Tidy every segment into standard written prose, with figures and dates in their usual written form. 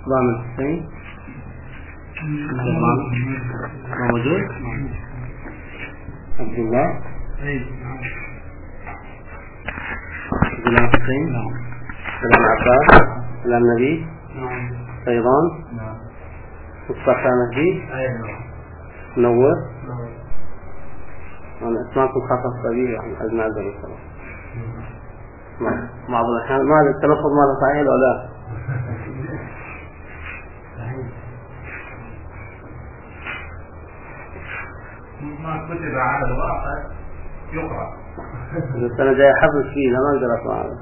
ضامن الحسين موجود. عبد الله غلام حسين سلام عباس سلام نبي فيضان مصطفى مهدي منور. أنا أسمعكم خاصة صغيرة عن أجمع ذلك الصلاة بعض الأحيان ما التلفظ ماذا صحيح ولا لا؟ ما كتب على الواقع يقرأ. بس أنا جاي حفظ فيه ما أقدر أسمع هذا.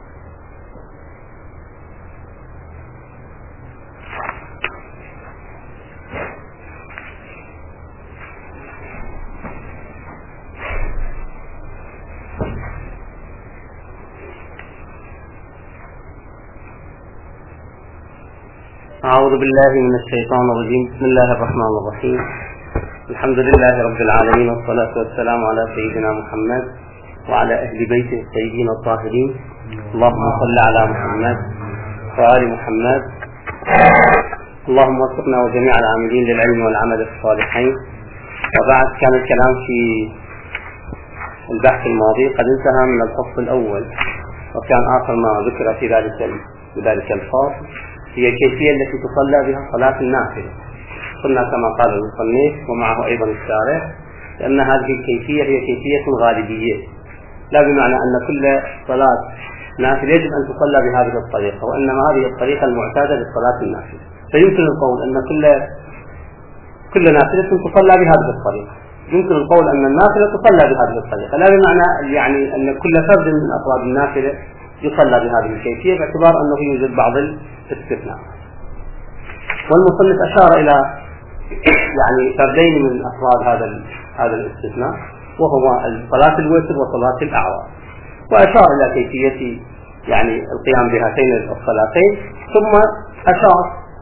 أعوذ بالله من الشيطان الرجيم. بسم الله الرحمن الرحيم. الحمد لله رب العالمين والصلاة والسلام على سيدنا محمد وعلى أهل بيته الطيبين الطاهرين. اللهم صل على محمد وآل محمد. اللهم وفقنا وجميع العاملين للعلم والعمل الصالحين. وبعد كان الكلام في البحث الماضي قد انتهى من الفصل الأول، وكان آخر ما ذكر في ذلك الفصل هي الكيفية التي تصلى بها صلاة النافلة. قلنا كما قال المصنف ومعه أيضا الشارح لأن هذه الكيفية هي كيفية غالبية، لا بمعنى أن كل صلاة نافلة يجب أن تصلى بهذه الطريقة، وإنما هذه الطريقة المعتادة للصلاة النافلة. فيمكن القول أن كل نافلة تصلى بهذه الطريقة، يمكن القول أن النافلة تصلى بهذه الطريقة، لا بمعنى يعني أن كل فرد من أفراد النافلة يصلى بهذه الكيفية، باعتبار أنه يوجد بعض الاستثناء. والمصنف أشار إلى يعني فردين من أفراد هذا الاستثناء، وهو صلاة الوتر وصلاة الأعوام، وأشار إلى كيفية يعني القيام بهاتين الصلاتين. ثم أشار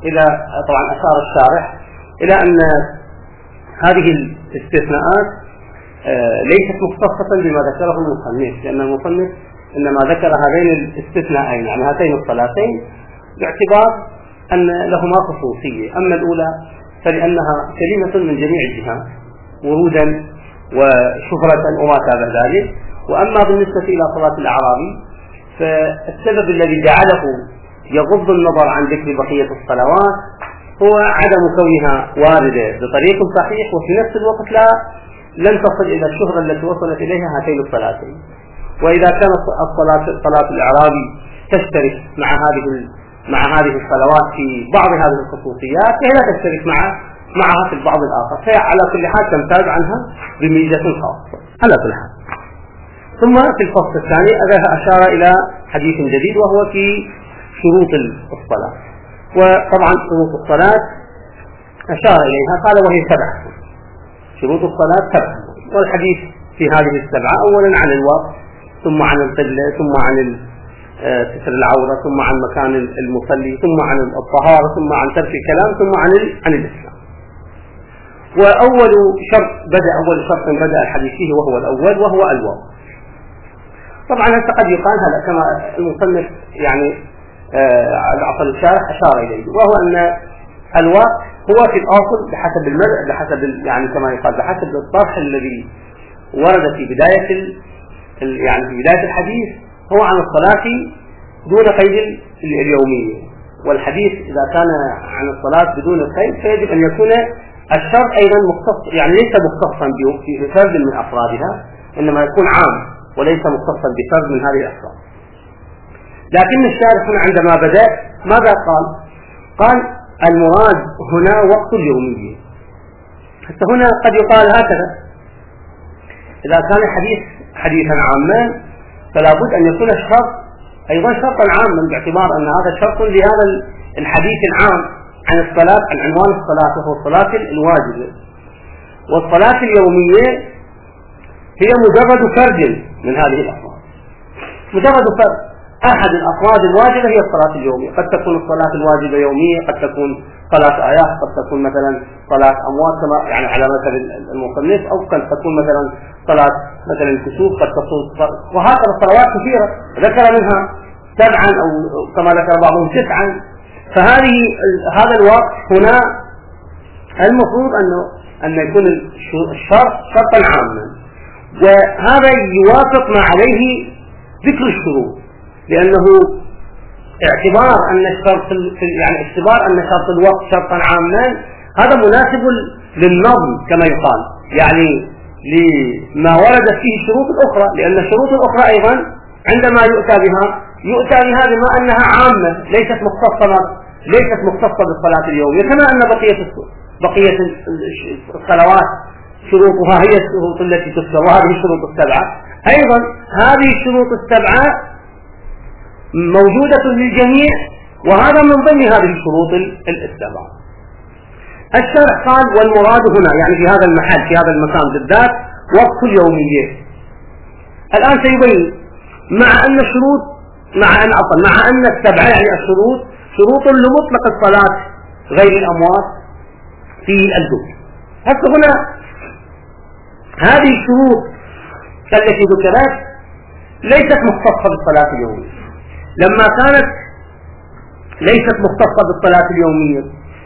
الشارح إلى أن هذه الاستثناءات ليست مختصة بما ذكره المصنف، لأن المصنف إنما ذكر هذين الاستثناءين يعني هاتين الصلاتين باعتبار أن لهما خصوصية. أما الأولى فلأنها سليمة من جميع الجهات ورودا وشهرة وما شابه ذلك. وأما بالنسبة إلى صلاة الأعرابي فالسبب الذي جعله يغض النظر عن ذكر بقية الصلوات هو عدم كونها واردة بطريق صحيح، وفي نفس الوقت لن تصل إلى الشهرة التي وصلت إليها هاتين الصلاتين. وإذا كانت صلاة الأعرابي تشترك مع هذه الصلوات في بعض هذه الخصوصيات، فهي لا تشترك معها في البعض الآخر، فهي على كل حال تمتاز عنها بميزة خاصة على كل حال. ثم في الفصل الثاني أشار إلى حديث جديد وهو في شروط الصلاة. وطبعا شروط الصلاة أشار إليها قال وهي 7. شروط الصلاة 7، والحديث في هذه ال7 أولا عن الوقت، ثم عن القبلة، ثم عن ستر العورة، ثم عن مكان المصلي، ثم عن الطهارة، ثم عن ترك الكلام، ثم عن الإسلام. وأول شرط بدأ الحديث فيه وهو الأول وهو الوقت. طبعا هذا قد يقال هذا كما المصنف يعني عفوا الشارح أشار إليه، وهو أن الوقت هو في الأصل بحسب يعني كما يقال بحسب الطرح الذي ورد في بداية الحديث هو عن الصلاة دون قيد اليومية. والحديث إذا كان عن الصلاة بدون القيد فيجب أن يكون الشرط أيضا مختص، يعني ليس مختصا بفرد من أفرادها، إنما يكون عام وليس مختصا بفرد من هذه الأفراد. لكن الشارح عندما بدأ ماذا قال المراد هنا وقت اليومية. حتى هنا قد يقال هكذا: إذا كان حديثا عاما فلا بد أن يكون الشرط أيضا شرطا عاما، باعتبار أن هذا شرط لهذا الحديث العام عن الصلاة، عن عنوان الصلاة وهو الصلاة الواجبة. والصلاة اليومية هي مجرد فرد من هذه الأفراد، مجرد فرد أحد الأفراد الواجبة هي الصلاة اليومية. قد تكون الصلاة الواجبة يومية، قد تكون صلاة آيات، قد تكون مثلا صلاة أموات كما يعني على مثل المصنف، أو قد تكون مثلا صلاة مثلا الكسوف، قد تكون وهكذا صلوات كثيرة ذكر منها 7 أو كما ذكر بعضهم 9. هذا الوقت هنا المفروض أن يكون الشرط شرطا عاما، وهذا يوافق ما عليه ذكر الشروط، لأنه اعتبار أن شرط الوقت شرطا عاما هذا مناسب للنظم كما يقال، يعني لما وردت فيه الشروط الأخرى، لأن الشروط الأخرى أيضا عندما يؤتى بها بما أنها عامة ليست مختصة بالصلاة اليومية، كما أن بقية الصلوات شروطها هي الشروط التي تذكر، وهذه الشروط السبعة أيضا هذه الشروط السبعة موجودة للجميع، وهذا من ضمن هذه الشروط السبعة. الشرع قال والمراد هنا يعني في هذا المحل في هذا المكان بالذات وقت اليومية. الآن سيبين مع أن السبعة يعني الشروط شروط لمطلق الصلاة غير الأموات في الجمع. هسه هنا هذه الشروط التي ذكرت ليست مختصة بالصلاة اليومية. لما كانت ليست مختصة بالصلاة اليومية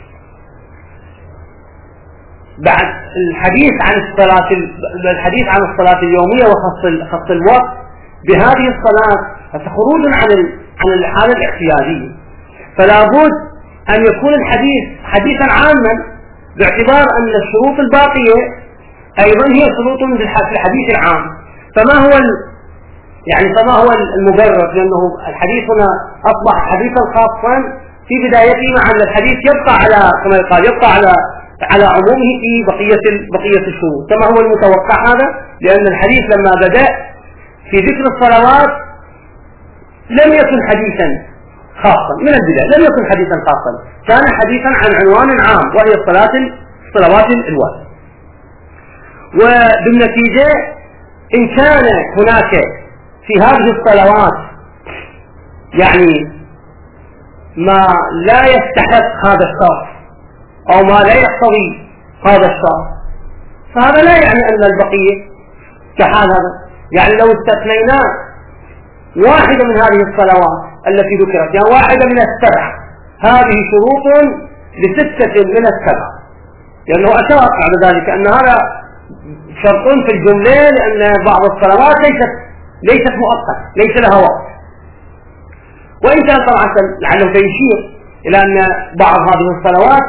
بعد الحديث عن الصلاة اليومية وخص الوقت بهذه الصلاة خروج عن الحالة الاعتيادية، فلا بد أن يكون الحديث حديثا عاما باعتبار أن الشروط الباقية أيضا هي شروط في الحديث العام. فما هو المبرر؟ لأنه الحديث هنا أصبح حديثا خاصا في بدايته، مع أن الحديث يبقى على كما يقال على عمومه في بقية الشروط كما هو المتوقع هذا، لأن الحديث لما بدأ في ذكر الصلوات لم يكن حديثا خاصا من البداية، لم يكن حديثا خاصا، كان حديثا عن عنوان عام وهي الصلوات الواجبة. وبالنتيجة إن كان هناك في هذه الصلوات يعني ما لا يستحق هذا الشرط أو ما لا يقتضي هذا الشرط فهذا لا يعني أن البقية كحال هذا. يعني لو استثنينا واحدة من هذه الصلوات التي ذكرت يعني واحدة من السبع، هذه شروط لستة من السبع، لأنه أشار بعد ذلك أن هذا شرط في الجملة، لأن بعض الصلوات ليست مؤقتة ليس لها وقت، وإن كان طبعا لعله يشير إلى أن بعض هذه الصلوات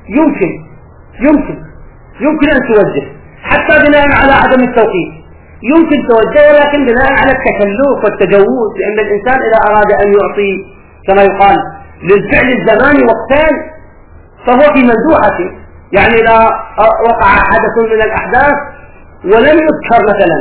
يمكن أن توجه حتى بناء على عدم التوقيت، يمكن توجه ولكن بناء على التكلف والتجوز، لأن الإنسان إذا أراد أن يعطي كما يقال للفعل الزماني وقتان فهو في مندوحته، يعني إذا وقع حدث من الأحداث ولم يذكر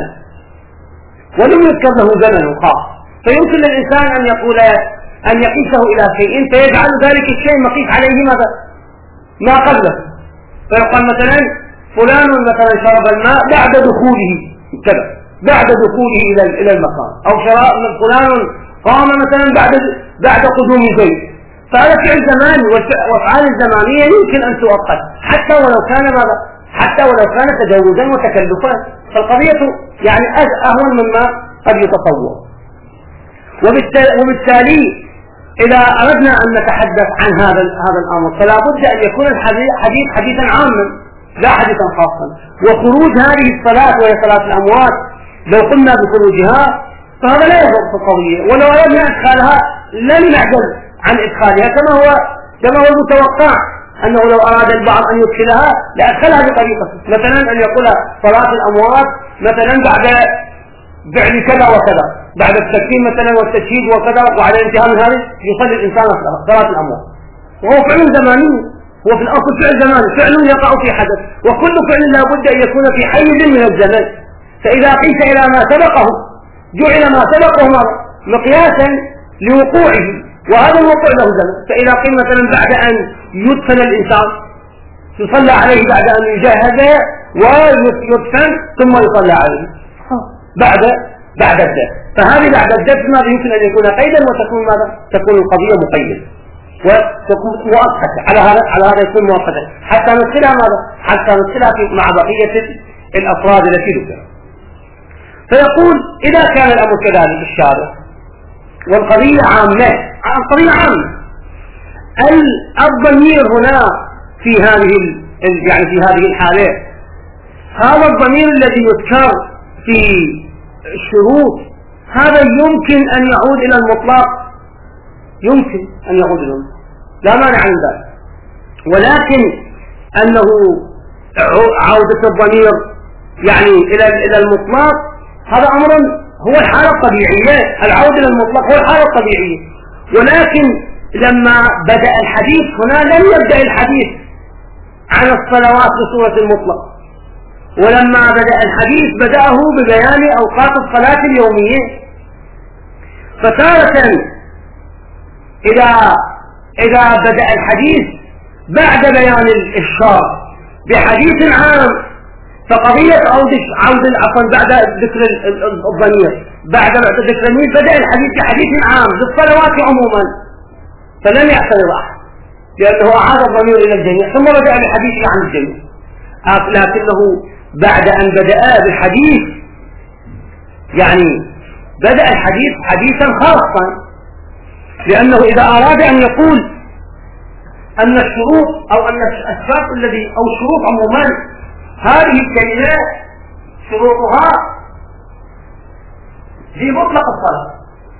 له زمن خاص، فيمكن للإنسان أن يقيسه إلى شيء فيجعل ذلك الشيء مقيس عليه ما قبله، فيقال مثلا فلان مثلا شرب الماء بعد دخوله كذا، بعد دخوله إلى المكان، أو فلان قام مثلا بعد قدوم زيد، فهذا فعل زماني، والأفعال الزمانية يمكن أن تؤقت حتى ولو كان تجاوزا وتكلفا، فالقضية يعني أهون مما قد يتصور. وبالتالي إذا أردنا أن نتحدث عن هذا الأمر فلا بد أن يكون الحديث حديثا عاما لا حديثا خاصا. وخروج هذه الصلاة وهي صلاة الأموات لو قلنا بخروجها فهذا لا يضر في القضية، ولو أردنا إدخالها لن نعجز عن إدخالها كما هو المتوقع، أنه لو أراد البعض أن يدخلها لأدخلها بطريقة، مثلا أن يقول صلاة الأموات مثلا بعد فعل كذا وكذا، بعد التكفير مثلا والتشهيد وكذا، وعلى انتهاء من هذا يصلي الإنسان صلاة الأموات، وهو فعل زماني، هو في الأصل فعل زماني، فعل يقع في حدث، وكل فعل لا بد أن يكون في حيز من الزمن، فإذا قيس إلى ما سبقه جعل ما سبقه مقياسا لوقوعه، وهذا الوقوع له زمن. فإذا قيل مثلا بعد أن يدفن الإنسان يصلى عليه بعد أن يجهز ويدفن ثم يصلى عليه بعد الدفن، فهذه بعد الدفن ماذا يمكن أن يكون قيدا تكون القضية مقيدة وتكون مؤقتة، على هذا يكون مؤقتة حتى ندخلها مع بقية الأفراد التي ذكرت. فيقول إذا كان الأمر كذلك الشارع والقضية عامة الضمير هنا في هذه الحالة، هذا الضمير الذي يذكر في الشروط هذا يمكن أن يعود إلى المطلق، يمكن أن يعود إلى المطلق لا مانع من ذلك، ولكن أنه عودة الضمير إلى المطلق هذا أمر هو الحالة الطبيعية، العودة إلى المطلق هو الحالة الطبيعية. ولكن لما بدأ الحديث هنا لم يبدأ الحديث عن الصلوات بصورة المطلق، ولما بدأ الحديث بدأه ببيان أوقات الصلاة اليومية. فتارة إذا بدأ الحديث بعد بيان الشرط بحديث عام، فقضية بعد ذكر الضمير بعد ذكر الضمير بدأ الحديث بحديث عام بالصلوات عموما، فلم يعترض أحد لأنه أعاد الضمير إلى الجميع ثم بدأ بالحديث عن الجميع. لكنه بعد أن بدأ بالحديث بدأ الحديث حديثا خاصا، لأنه إذا أراد أن يقول أن الشروط أو أن الشرط أو الشروط عموما هذه الكلمات شروطها في مطلق الصلاة،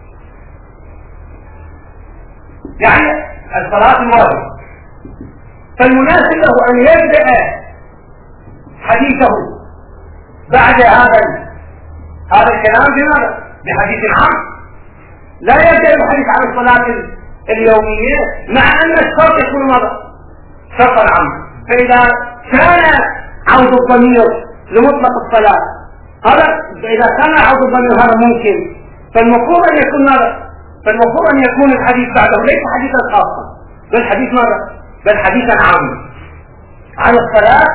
الصلاة الواجبة، فالمناسب له أن يبدأ حديثه بعد هذا الكلام بحديث عام، لا يبدأ الحديث عن الصلاة اليومية مع أن الشرط يكون شرطا عاما. فإذا كان عود الضمير لمطلق الصلاة إذا كان عود الضمير هذا ممكن، فالمفروض أن يكون الحديث بعده ليس حديثا خاصا بل حديثا عاما عن الصلاة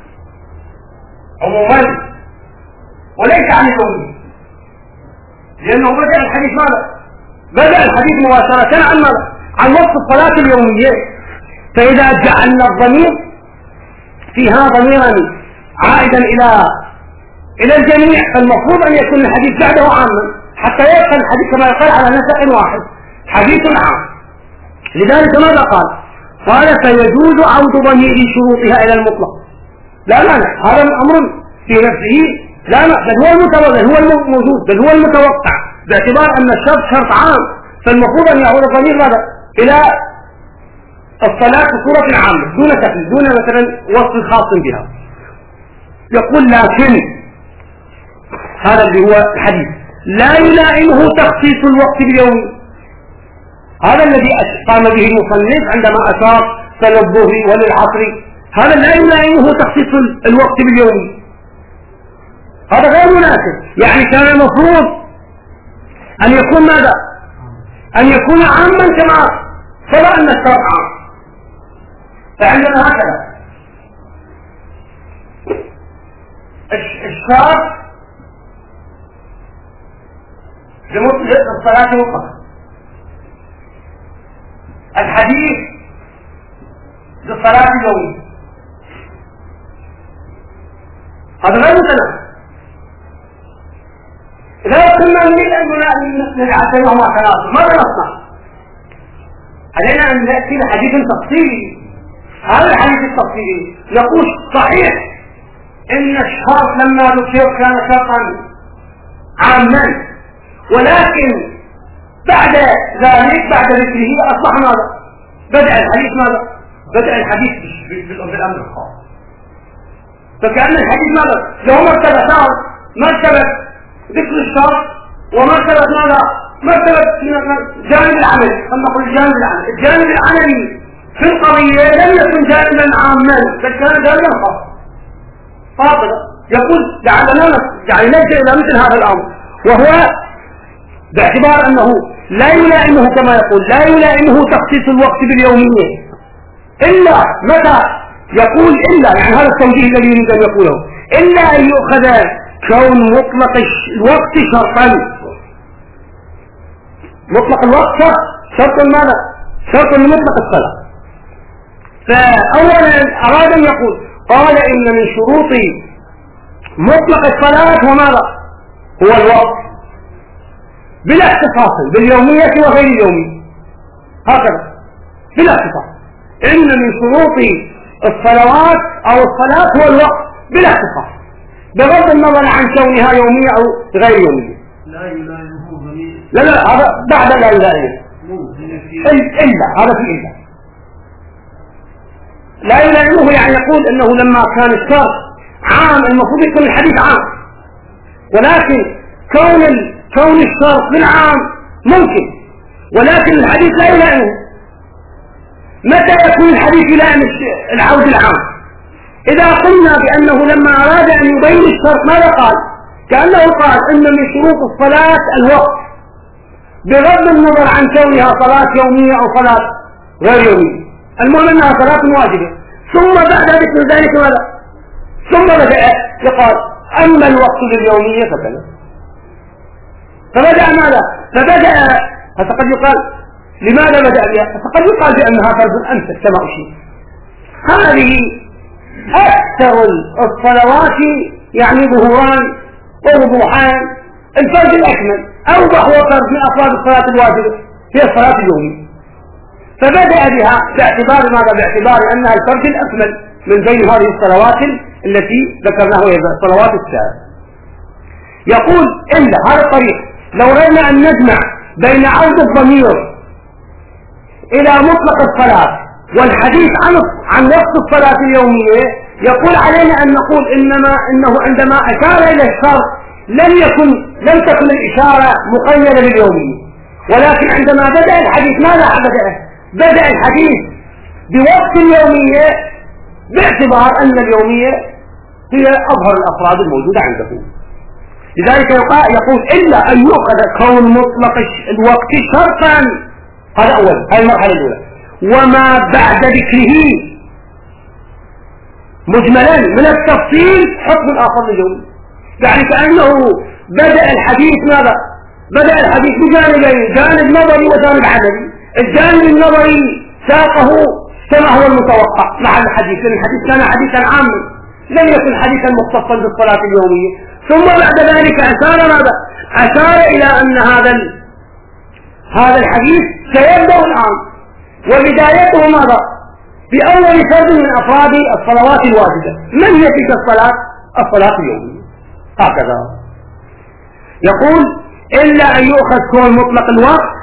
عموما وليس عن اليومية، لأنه بدأ الحديث مباشرة عن وقت الصلاة اليومية. فإذا جعلنا الضمير فيها ضميرا عائدا إلى الجميع، فالمفروض أن يكون الحديث بعده عاما حتى يبقى الحديث كما يقال على نسق واحد حديث عام. لذلك ماذا قال فيجوز عود ضمير شروطها إلى المطلق، لا هذا أمر في نفسه لا بل هو الموجود بل هو المتوقع، باعتبار أن الشرط شرط عام، فالمفروض أن يعود الضمير إلى الصلاة بصورة عامة دون تقييد دون مثلا وصف خاص بها. يقول لكن هذا اللي هو الحديث لا يلائمه تخصيص الوقت باليوم، هذا الذي قام به المصنف عندما أشار للظهر وللعصر، هذا لا يلائمه تخصيص الوقت باليوم، هذا غير مناسب. كان المفروض أن يكون أن يكون عاما كما سبق أن الشرع عام. فعندنا هكذا الشرط لمطلق الصلاة مطلقا، الحديث للصلاة اليومية، هذا غير متناسب. إذا كنا نريد أن نتعلم مع ثلاثة ماذا نصنع؟ علينا أن نأتي بحديث تفصيلي. هذا الحديث التفصيلي يقول صحيح إن الشرط لما ذكر كان شرطا عاما، ولكن بعد ذلك بعد ذكره أصبح بدأ الحديث بالأمر الخاص، فكأن الحديث له مرتبتان، مرتبة ذكر الشرط ومرتبة مرتبة جانب العمل. أما نقول الجانب العملي في القضية لم يكن جانبا عاما بل كان جانبا خاصا فاضلا. يقول لعلنا نلجأ إلى مثل هذا الأمر، وهو باعتبار أنه لا يلائمه كما يقول لا يلائمه تخصيص الوقت باليومية إلا متى يقول إلا هذا التوجيه الذي يريد أن يقوله إلا أن يؤخذ كون مطلق الوقت شرطا. مطلق الوقت شرط ماذا؟ شرط لمطلق الصلاة. فأولا أراد أن يقول قال إن من شروط مطلق الصلاة هو ماذا؟ هو الوقت بلا اختصاص باليومية وغير اليومية، هكذا بلا اختصار. إن من شروط الصلوات أو الصلاة هو الوقت بلا اختصار، بغض النظر عن كونها يومية أو غير يومية. لا هذا بعد لا يلائمه إلا هذا في إلا لا يلائمه، يعني يقول إنه لما كان الشرط عام المفروض يكون الحديث عام، ولكن كون الشرط بالعام ممكن، ولكن الحديث لا يلائمه. متى يكون الحديث يلائم العود العام؟ إذا قلنا بأنه لما أراد أن يبين الشرط ماذا قال؟ كأنه قال إن من شروط الصلاة الوقت، بغض النظر عن كونها صلاة يومية أو صلاة غير يومية، المهم أنها صلاة واجبة. ثم بعد ذلك ماذا؟ ثم بدأ يقال أما الوقت لليومية فكذا، فبدأ ماذا؟ فبدأ فقد يقال لماذا بدأ بها؟ فقد يقال بأنها فرض أمسك كما أشير. هذه أكثر الصلوات يعني ظهوران ووضوحان، الفرض الأكمل أوضح وفرض من أفراد الصلاة الواجبة هي الصلاة اليومية، فبدأ بها باعتبار ماذا؟ باعتبار أنها الفرض الأكمل من بين هذه الصلوات التي ذكرناها وهي الصلوات السابقة. يقول إلا هذا الطريق لو أردنا أن نجمع بين عود الضمير إلى مطلق الصلاة والحديث عن وقت الصلاة اليومية، يقول علينا أن نقول إنه عندما أشار إلى الشرط لم تكن الإشارة مقيدة باليومية، ولكن عندما بدأ الحديث ماذا بدأ الحديث بوقت اليومية باعتبار أن اليومية هي أظهر الأفراد الموجودة عنده. لذلك يقول إلا أن يؤخذ كون مطلق الوقت شرطا، هذا أول، هذه المرحلة الأولى. وما بعد ذكره مجملا من التفصيل حكم آخر لليوم، يعني كأنه بدأ الحديث ماذا؟ بدأ الحديث بجانبين، جانب نظري وجانب عملي. الجانب النظري ساقه كما هو المتوقع مع الحديث، لأن الحديث كان حديثا عاما لم يكن حديثا مختصا بالصلاة اليومية. ثم بعد ذلك أشار ماذا؟ أشار إلى أن هذا الحديث سيبدأ الآن، وبدايته ماذا؟ بأول فرد من أفراد الصلوات الواجبة. من هي تلك الصلاة اليومية؟ هكذا يقول إلا أن يؤخذ كون مطلق الوقت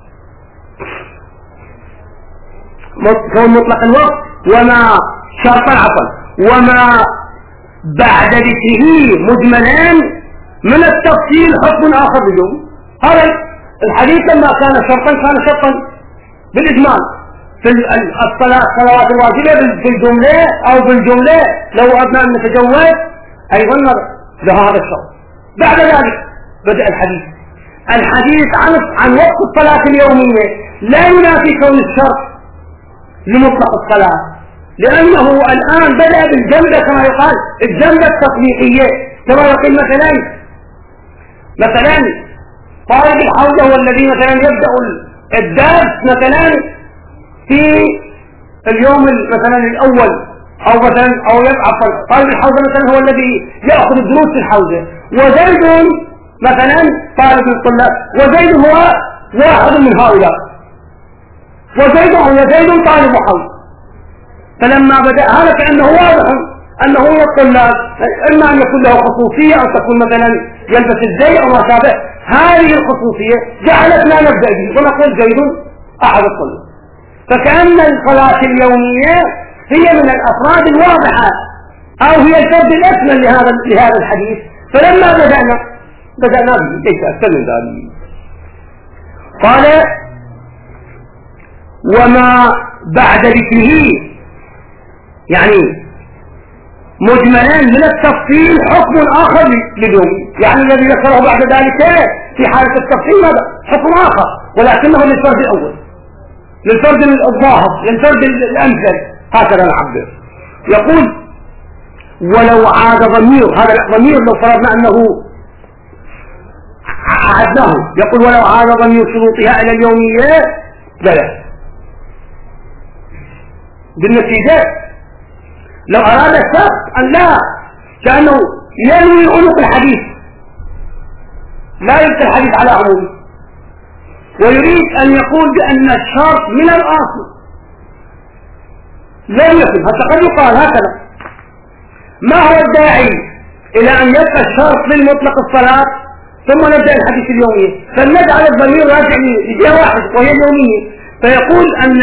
وما شرطا وما بعد ذكره مجملان من التفصيل حكم آخر اليوم. هذا الحديث لما كان شرطا بالإجمال في الصلوات الواجبة بالجملة أو بالجملة لو أردنا أن نتجوز أيضا لهذا الشرط. بعد ذلك بدأ الحديث عن وقت الصلاة اليومية لا ينافي كون الشرط لمطلق الصلاة، لأنه الآن بدأ بالجملة كما يقال الجملة التطبيقية، كما يقول مثلا طالب الحوزة هو الذي مثلا يبدأ الدرس مثلا في اليوم مثلا الأول أو يبعث طالب الحوزة مثلا هو الذي يأخذ الدروس في الحوزة، وزيد مثلا طالب الطلاب، وزيد هو واحد من هؤلاء، وزيد طالب حوزة. فلما بدأ هذا كأنه واضح أنه هو الطلاب، إما أن يكون له خصوصية أو تكون مثلا يلبس الزي أو ما شابه. هذه الخصوصية جعلتنا نبدأ به ونقول زيد أحد الطلاب. فكأن الصلاة اليومية هي من الأفراد الواضحة أو هي الفرد الأكمل لهذا الحديث. فلما بدأنا به ليس أكثر من ذلك. قال وما بعد ذكره يعني مجملا من التفصيل حكم آخر لليوم، يعني الذي ذكره بعد ذلك في حالة التفصيل ماذا؟ حكم آخر، ولكنه للفرد الأول، للفرد الظاهر، للفرد الأمثل، هكذا نعبر. يقول ولو عاد ضمير، هذا الضمير لو فرضنا أنه عادناه، يقول ولو عاد ضمير شروطها إلى اليومية بلى. بالنتيجة لو أراد الشخص أن لا كأنه ينوي عنق الحديث، لا يلقي الحديث على عمومه، ويريد أن يقول بأن الشرط من الأصل لم يكن. حتى قد يقال هكذا: ما هو الداعي إلى أن يبقى الشرط للمطلق الصلاة ثم نبدأ الحديث اليومي، فلنجعل الضمير راجع لجهة واحد وهي اليومية، فيقول أن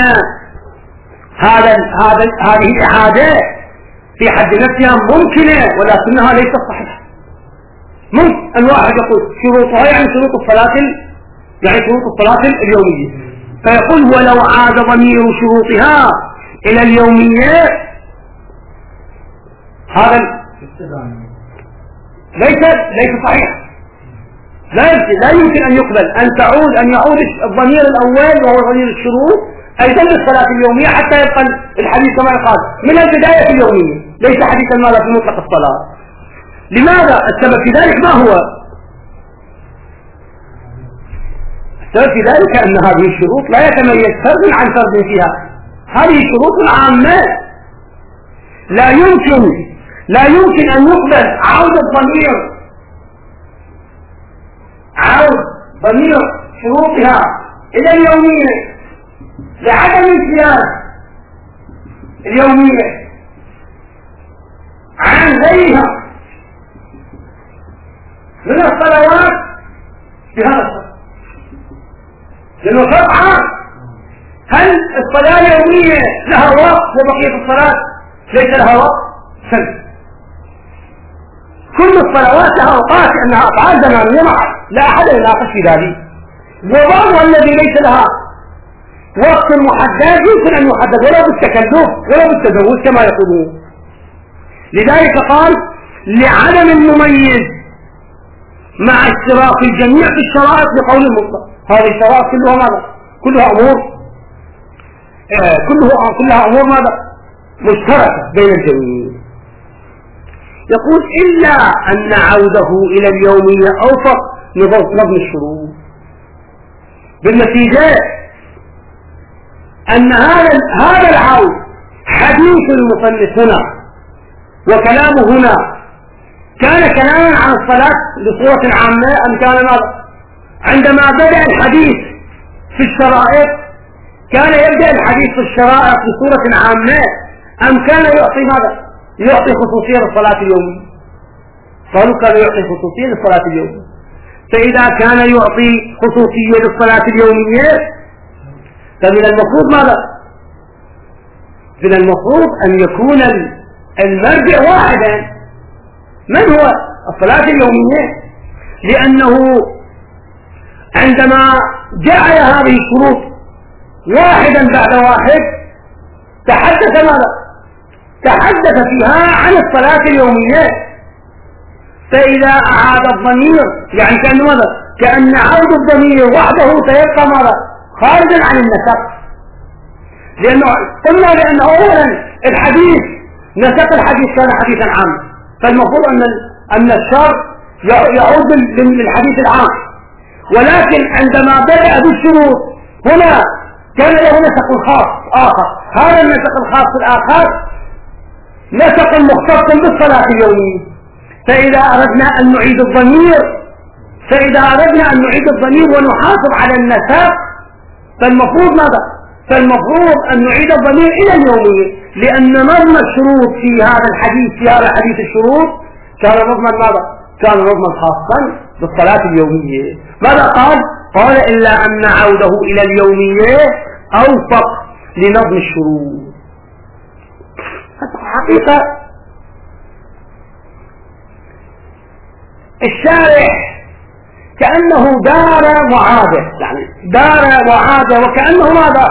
هذه الإعادة في حد نفسها ممكنة ولكنها ليست صحيحة. ممكن أن واحد يقول شروطها يعني شروط الصلاة اليومية، فيقول ولو عاد ضمير شروطها إلى اليومية هذا ليس صحيح. لا يمكن أن يقبل أن يعود الضمير الأول وهو ضمير الشروط أيضا للصلاة اليومية حتى يبقى الحديث كما يقال من البداية اليومية، ليس حديثا ماذا في مطلق الصلاة. لماذا؟ السبب في ذلك ما هو؟ السبب في ذلك أن هذه الشروط لا يتميز فرد عن فرد فيها، هذه شروط عامة لا يمكن أن يقبل عودة ضمير شروطها إلى اليومية لعدم امتياز اليومية عن غيرها من الصلوات بهذا الشرط. لأنه شرط عام. هل الصلاة اليومية لها وقت وبقية الصلاة ليس لها وقت؟ كل الصلوات لها أوقات لأنها أفعال زمانية معا، لا أحد يناقش في ذلك. وبعضها الذي ليس لها وقت محدد يمكن أن يحدد ولا بالتكلف ولا بالتزوج كما يقولون. لذلك قال لعدم المميز مع اشتراك الجميع في الشرائط بقول المطلق. هذه الشرائط كلها ماذا؟ كلها أمور ماذا؟ مشتركة بين الجميع. يقول إلا أن عوده إلى اليومية أوفق نظم الشروط. بالنتيجة أن هذا العود حديث المصنف هنا وكلامه هنا كان كلاما عن الصلاة بصورة عامة أم كان ماذا؟ عندما بدأ الحديث في الشرائط كان يبدأ الحديث في الشرائط بصورة عامة أم كان يعطي ماذا؟ يعطي خصوصية للصلاة اليومية. قالوا كان يعطي خصوصية للصلاة اليومية. فإذا كان يعطي خصوصية للصلاة اليومية فمن المفروض ماذا؟ من المفروض أن يكون المرجع واحدا. من هو؟ الصلاة اليومية. لأنه عندما جعل هذه الشروط واحدا بعد واحد تحدث ماذا؟ تحدث فيها عن الصلاة اليومية. فإذا أعاد الضمير يعني كأنه ماذا؟ كأن عود الضمير وحده سيبقى ماذا؟ خارجا عن النسق. قلنا لأنه أولا الحديث نسق الحديث كان حديثا عاما، فالمفروض أن الشرط يعود للحديث العام، ولكن عندما بدأ بالشروط هنا كان له نسق خاص آخر. هذا النسق الخاص الآخر نسق مختص بالصلاة اليومية. فإذا أردنا أن نعيد الضمير ونحافظ على النسق فالمفروض ماذا؟ فالمفروض أن نعيد الضمير إلى اليومية، لأن نظم الشروط في هذا الحديث الشروط كان نظما ماذا؟ كان نظما خاصا بالصلاة اليومية. ماذا قال؟ قال إلا أن عوده إلى اليومية أوفق لنظم الشروط. حقيقة الشارع كأنه دار معادة وكأنه ماذا؟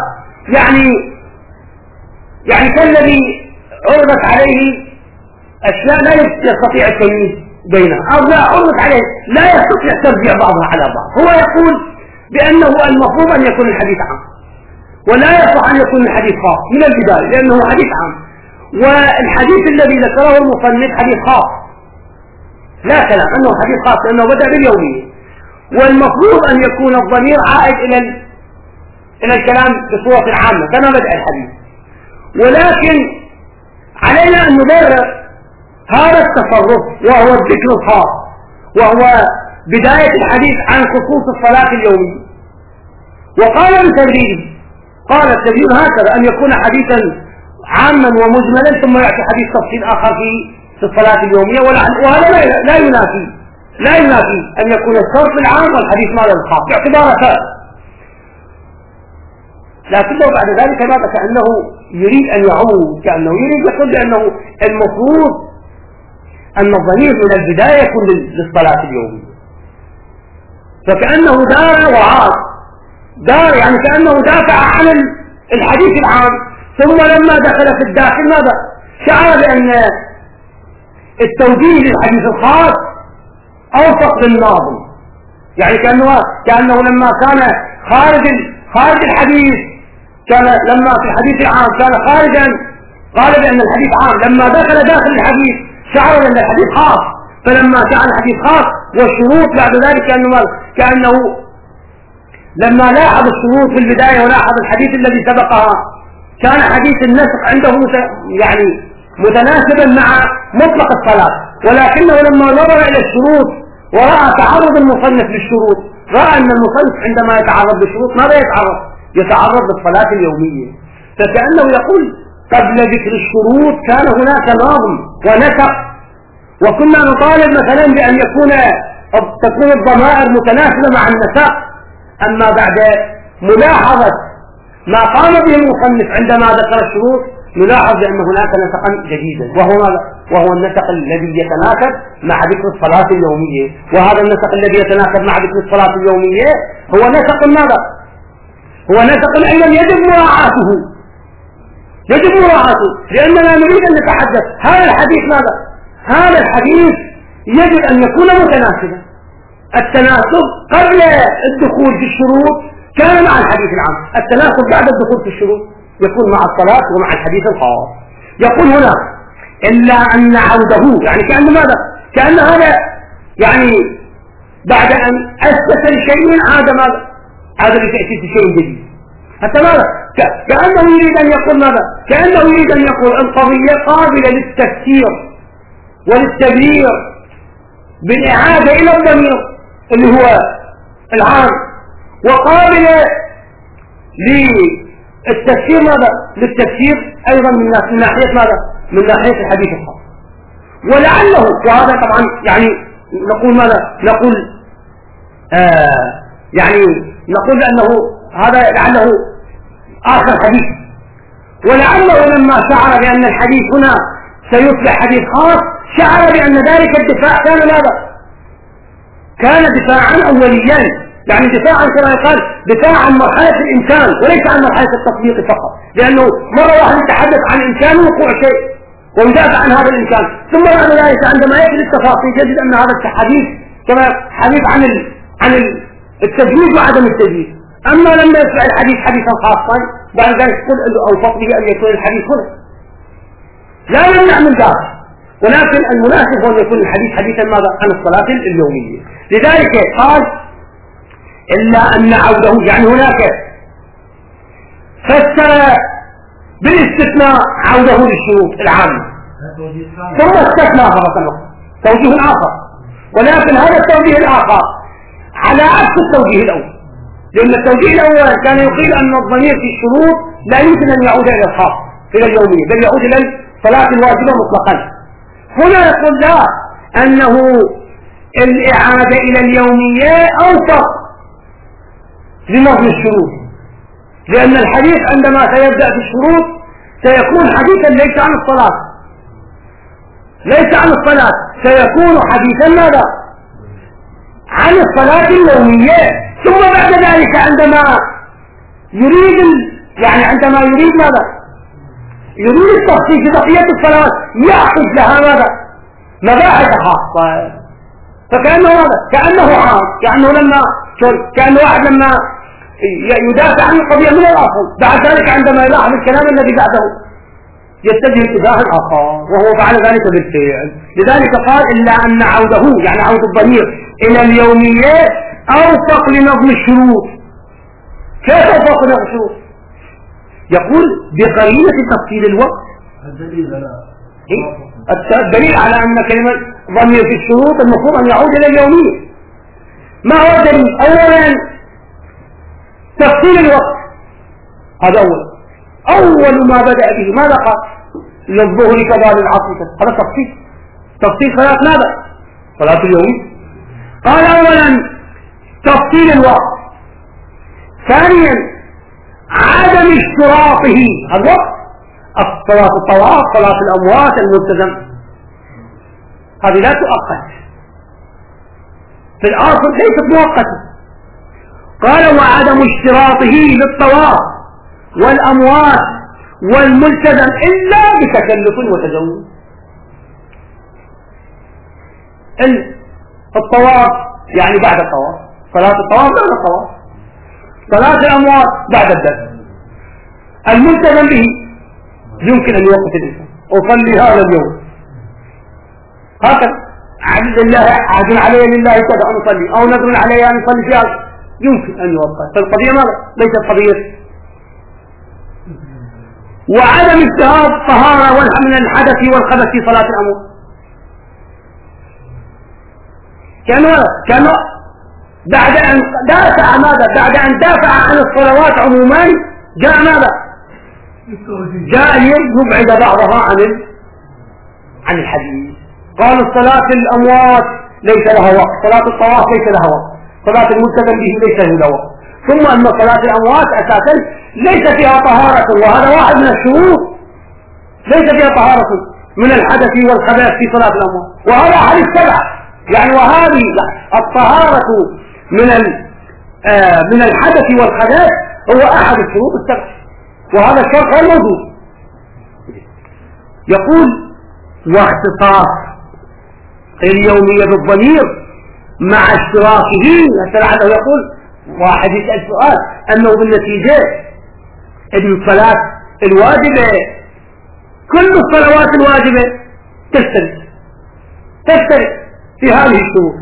يعني كالذي عرضت عليه أشياء لا يستطيع التمييز بينها أو لا عرضت عليه لا يستطيع ترجيع بعضها على بعض. هو يقول بأنه المفروض أن يكون الحديث عام ولا يصح أن يكون الحديث خاص من البداية لأنه حديث عام، والحديث الذي ذكره المصنف حديث خاص لا كلام أنه حديث خاص لأنه بدأ باليومية، والمفروض أن يكون الضمير عائد إلى الكلام بصورة عامة كما بدأ الحديث. ولكن علينا أن نبرر هذا التصرف وهو الذكر الخاص وهو بداية الحديث عن خصوص الصلاة اليومية. وقال بتبريره قال التبرير هكذا أن يكون حديثا عاما ومجملا ثم يأتي حديث تفصيل آخر في الصلاة اليومية، وهذا لا ينافي أن يكون الشرط العام والحديث ماذا الخاص باعتباره فارق. لكنه بعد ذلك ماذا كأنه يريد أن يعود، كأنه يريد يقول بأنه المفروض أن الضمير من البداية يكون للصلاة اليومية، فكأنه دار وعاد دار، يعني كأنه دافع عن الحديث العام، ثم لما دخل في الداخل ماذا شعر بأن التوجيه للحديث الخاص أوفق للناظم، يعني كأنه لما كان خارج الحديث، كان لما في الحديث العام كان خارجا، قال بأن الحديث عام، لما داخل الحديث شعر بأن الحديث خاص، فلما جعل الحديث خاص والشروط بعد ذلك كأنه لما لاحظ الشروط في البداية ولاحظ الحديث الذي سبقها كان حديث النسخ عنده يعني متناسبا مع مطلق الصلاة، ولكنه لما نظر إلى الشروط ورأى تعرض المصنف للشروط رأى أن المصنف عندما يتعرض للشروط ماذا يتعرض للصلاة اليومية، فكأنه يقول قبل ذكر الشروط كان هناك نظم ونسق، وكنا نطالب مثلا بأن تكون الضمائر متناسبة مع النسق، أما بعد ملاحظة ما قام به المصنف عندما ذكر الشروط نلاحظ بأن هناك نسقا جديدا، وهو النسق الذي يتناسب مع ذكر الصلاة اليومية، وهذا النسق الذي يتناسب مع ذكر الصلاة اليومية هو نسق ماذا؟ هو نسق أيضا يجب مراعاته، لأننا نريد أن نتحدث هذا الحديث ماذا؟ هذا الحديث يجب أن يكون متناسبا، التناسب قبل الدخول في الشروط كان مع الحديث العام، التناسب بعد الدخول في الشروط يكون مع الصلاة ومع الحديث الخاص. يقول هنا إلا أن عوده، يعني كأن ماذا؟ كأن هذا يعني بعد أن أثبت لشيء عاد ماذا؟ عاد لتأسيس شيء جديد، حتى ماذا؟ كأنه يريد أن يقول ماذا؟ كأنه يريد أن يقول القضية قابلة للتفسير وللتبرير بالإعادة إلى الضمير اللي هو العام، وقابلة للتفسير ماذا؟ للتفسير أيضا من ناحية ماذا؟ من ناحية الحديث الخاص، ولعله، وهذا طبعا يعني نقول ماذا؟ نقول يعني نقول أنه هذا لعله آخر حديث، ولعله لما شعر بأن الحديث هنا سيصبح حديث خاص شعر بأن ذلك الدفاع كان ماذا؟ كان دفاعا أوليا، يعني دفاعا كما يقال دفاع عن مرحلة الإمكان وليس عن مرحلة التطبيق فقط، لأنه مرة واحدة يتحدث عن إمكان وقوع شيء ويدافع عن هذا الإمكان، ثم بعد ذلك عندما يأتي للتفاصيل يجد أن هذا الحديث كما حديث عن التجويد وعدم التجويد، أما لما يصبح الحديث حديثا خاصا بعد ذلك قل أوفق به أن يكون الحديث هنا، لا نمنع من ذلك، ولكن المناسب هو أن يكون الحديث حديثا ماذا؟ عن الصلاة اليومية. لذلك قال إلا أن عوده، يعني هناك فسر بالاستثناء عوده للشروط العامة، ثم استثنى توجيه آخر، ولكن هذا التوجيه الآخر على عكس التوجيه الأول، لأن التوجيه الأول كان يقول أن الضمير في الشروط لا يمكن أن يعود إلى الخاص إلى اليومية، بل يعود إلى الصلاة الواجبة مطلقا. هنا يقول لا، أنه الإعادة إلى اليومية أوفق لنظم الشروط، لأن الحديث عندما سيبدأ في الشروط سيكون حديثا ليس عن الصلاة، سيكون حديثا ماذا؟ عن الصلاة اليومية، ثم بعد ذلك عندما يريد ماذا؟ يريد التخصيص في بقية الصلاة يأخذ لها ماذا؟ مباحث خاصة، فكأنه ماذا؟ كأنه عام، كأنه واحد لما يدافع عن القضية من الآخر بعد ذلك عندما يلاحظ الكلام الذي بعده يتجه اتجاه الآخر وهو فعل ذلك بالفعل. لذلك قال إلا أن عوده، يعني عود الضمير إلى اليوميات أوفق لنظم الشروط. كيف أوفق لنظم الشروط؟ يقول بقرينة تفصيل الوقت. الدليل على أن كلمة ضمير في الشروط المفروض أن يعود إلى اليومية. ما هو الدليل؟ أولا تفصيل الوقت، هذا أول. أول ما بدأ به ماذا قال؟ للظهر كذا للعصر. هذا تفصيل صلاة ماذا؟ صلاة اليوم. قال أولا تفصيل الوقت، ثانيا عدم اشتراطه الوقت، صلاة الطواف، صلاة الأموات، الملتزم، هذه لا تؤقت في الأصل، ليست مؤقتة. قال وعدم اشتراطه للطواف والأموات والملتزم إلا بتكلف وتزود. الطواف يعني بعد الطواف، صلاة الطواف بعد الطواف، صلاة الأموات بعد الدفن، الملتزم به يمكن أن يوقف الإنسان أصلي هذا اليوم هكذا، عهد علي لله كذا أن أصلي، أو نذر علي أن أصلي في هذا، يمكن أن يوقف. فالقضية ماذا؟ ليست قضية. وعدم اجتهاد الطهارة من الحدث والخبث في صلاة الأموات، كان بعد أن دافع ماذا؟ بعد أن دافع عن الصلوات عموما جاء ماذا؟ جاء يبعد بعضها عن الحديث. قال الصلاة الأموات ليس لها وقت، صلاة الطواف ليس لها وقت، صلاة الملتزم به ليس له وقت، ثم أن صلاة الأموات أساسا ليس فيها طهارة، وهذا واحد من الشروط، ليس فيها طهارة من الحدث والخبث في صلاة الأموات، وهذا حديث 7 يعني. وهذه الطهارة من الحدث والخبث هو أحد الشروط السبع، وهذا الشرط غير موجود. يقول واختصاص اليومية بالضمير مع اشتراكه، لعله يقول واحد يسأل سؤال أنه بالنتيجة أن الصلاة الواجبة كل الصلوات الواجبة تشترك في هذه الشروط.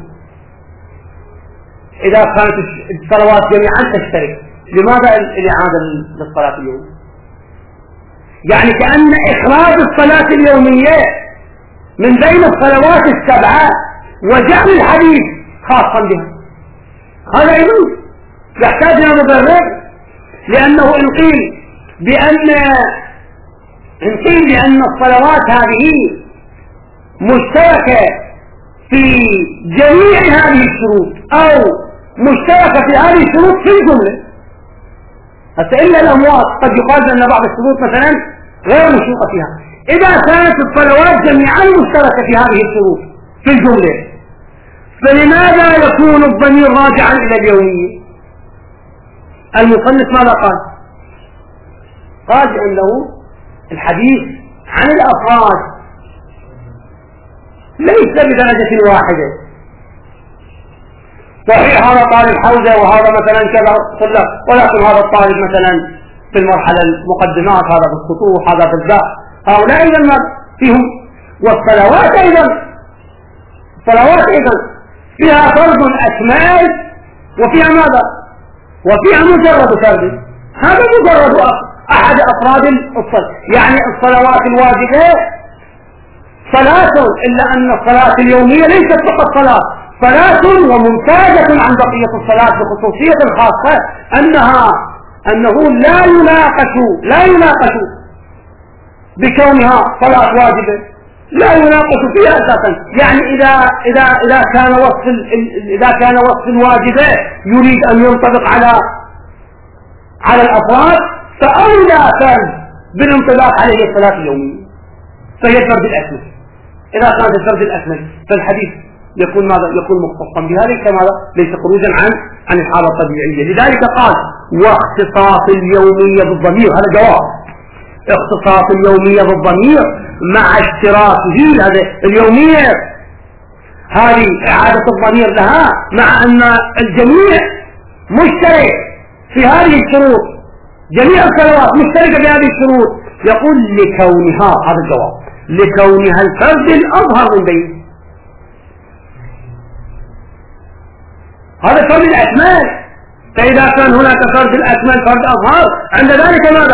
إذا كانت الصلوات جميعا تشترك، لماذا الإعادة للصلاة اليوم؟ يعني كأن إخراج الصلاة اليومية من بين الصلوات السبعة وجعل الحديث خاصا بها، هذا أيضا يحتاج إلى مبرر، لأنه إن قيل بأن الصلوات هذه مشتركة في جميع هذه الشروط أو مشتركة في هذه الشروط في الجملة، حتى إلا الأموات قد يقال أن بعض الشروط مثلا غير مشروطة فيها. إذا كانت الصلوات جميعا مشتركة في هذه الشروط في الجملة، فلماذا يكون الضمير راجعا إلى اليومية؟ المصنف ماذا قال؟ قال بأنه الحديث عن الأفراد ليس بدرجة واحدة. صحيح هذا طالب حوزة وهذا مثلا كذا كله، ولكن هذا الطالب مثلا في المرحلة المقدمات، هذا في السطوح، هذا في الباء، هؤلاء أيضا فيهم. والصلوات أيضا فيها فرض أكمال وفيها ماذا؟ وفيها مجرد فرض، هذا مجرد أحد أفراد الصلاة. يعني الصلوات الواجبة صلاة، إلا أن الصلاة اليومية ليست فقط صلاة وممتازة عن بقية الصلاة بخصوصية خاصة، أنه لا يناقش بكونها صلاة واجبة، لا يناقش فيها أساسا. يعني إذا كان وصف الواجبة يريد أن ينطبق على الأفراد، فأولى كان بالانطباق عليه الصلاة اليومية، فهي الفرد الأكمل. إذا كانت الفرد الأكمل فالحديث يكون مختصا بها، ليس خروجا عن الحالة الطبيعية. لذلك قال واختصاص اليومية بالضمير، هذا جواب. اختصاص اليومية بالضمير مع اشتراكه، هذا اليومية هذه إعادة الضمير لها مع أن الجميع مشترك في هذه الشروط، جميع الصلوات مشتركة في هذه الشروط. يقول لكونها، هذا الجواب، لكونها الفرد الأظهر من بين، هذا فرد الأكمال. فإذا كان هناك فرد الأكمال فرد أظهر، عند ذلك ماذا؟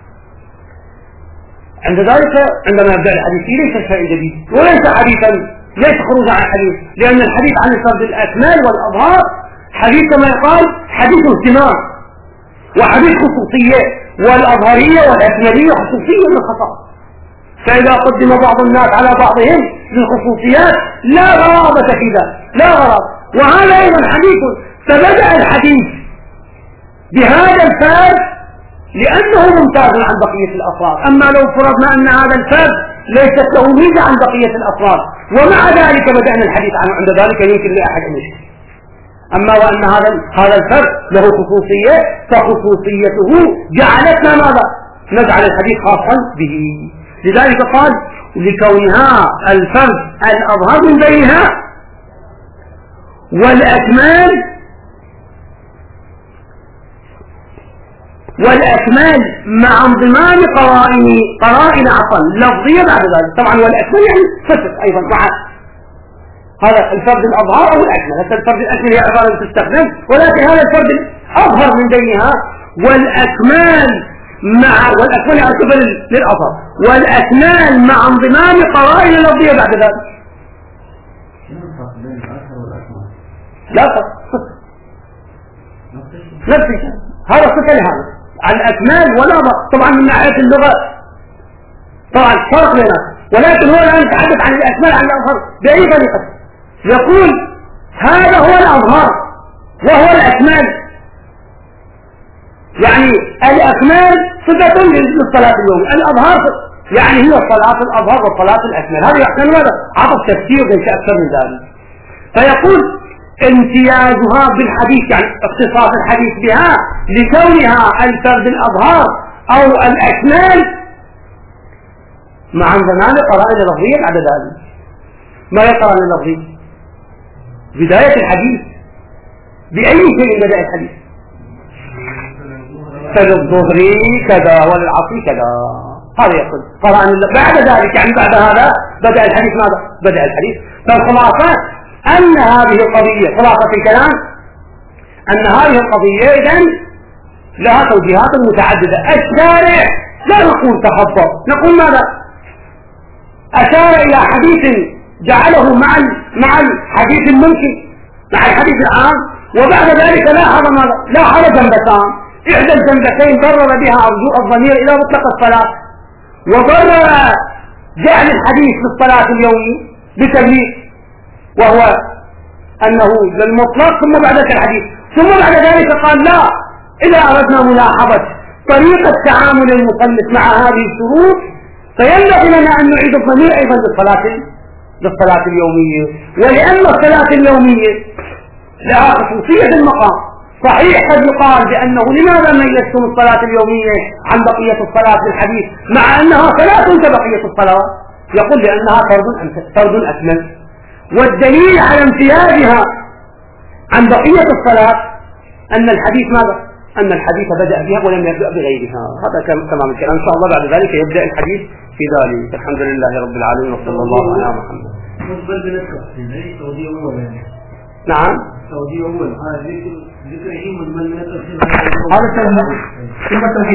عند ذلك عندما يبدأ الحديث ليس شيء جديد وليس حديثا، ليس خروجا عن الحديث، لأن الحديث عن الفرد الأكمال والأظهار حديث كما يقال حديث اهتمام وحديث خصوصية، والأظهرية والأكملية خصوصية من الخطأ. فإذا قدم بعض الناس على بعضهم للخصوصيات لا غرابة في ذلك، لا غرابة. وهذا أيضا حديث، فبدأ الحديث بهذا الفرد لأنه ممتاز عن بقية الأفراد. أما لو فرضنا أن هذا الفرد ليست له ميزة عن بقية الأفراد ومع ذلك بدأنا الحديث عنه، عند ذلك يمكن لأحد أن يشكل. أما وأن هذا الفرد له خصوصية، فخصوصيته جعلتنا ماذا؟ نجعل الحديث خاصا به. لذلك قال لكونها الفرد الأظهر من بينها والأكمال مع انضمام قرائن عفوا لفظية بعد ذلك. طبعا والأكمال يعني فسر أيضا مع هذا الفرد الأظهر أو الأكمل. هذا الفرد الأكمل هي عبارة تستخدم، ولكن هذا الفرد الأظهر من بينها والأكمال يعتبر للأظهر والأكمال مع انضمام قرائن لفظية بعد ذلك. لا فرق، نفس الشيء، هذا صفة لهذا الأكمال ولا طبعا من ناحية اللغة طبعا فرق بينها، ولكن هو الآن يتحدث عن الأكمال عن الأظهر بأي طريقة. يقول هذا هو الأظهر وهو الأكمال، يعني الأكمال صفة للصلاة اليومية، الأظهر يعني هي الصلاة الأظهر والصلاة الأكمال. هذا يحتمل ماذا؟ عطف تفسير ليس أكثر من ذلك. فيقول امتيازها بالحديث يعني اختصاص الحديث بها لكونها الفرد الأظهر أو الأكمال مع انضمام قرائن لفظية بعد ذلك. ما هي قرائن اللفظية؟ بداية الحديث، بأي شيء بدأ الحديث؟ فللظهر كذا وللعصر كذا، هذا يقول قرائن بعد ذلك يعني بعد هذا بدأ الحديث. ماذا؟ بدأ الحديث. فالخلاصة أن هذه القضية، خلاصة الكلام أن هذه القضية إذن لها توجيهات متعددة. الشارع لا نقول تخبط، نقول ماذا؟ أشار إلى حديث جعله مع الحديث الممكن مع الحديث العام، وبعد ذلك لاحظ جنبتان، إحدى الجنبتين ضرر بها رجوع الضمير إلى مطلق الصلاة، وضرر جعل الحديث للصلاة اليومي بتبليغ وهو أنه للمطلق، ثم بعد الحديث، ثم بعد ذلك قال لا، إذا أردنا ملاحظة طريقة تعامل المصنف مع هذه الشروط فينبغي لنا أن نعيد الضمير أيضا للصلاة اليومية. ولأن الصلاة اليومية لها خصوصية المقام. صحيح قد يقال بأنه لماذا ميزتم الصلاة اليومية عن بقية الصلاة في الحديث مع أنها صلاة كبقية الصلاة؟ يقول لأنها فرد أكمل، والدليل على امتيازها عن بقية الصلاة أن الحديث ماذا؟ أن الحديث بدأ بها ولم يبدأ بغيرها. هذا تمام الكلام. إن شاء الله بعد ذلك يبدأ الحديث في ذلك. الحمد لله رب العالمين وصلى الله على محمد. نعم. هذا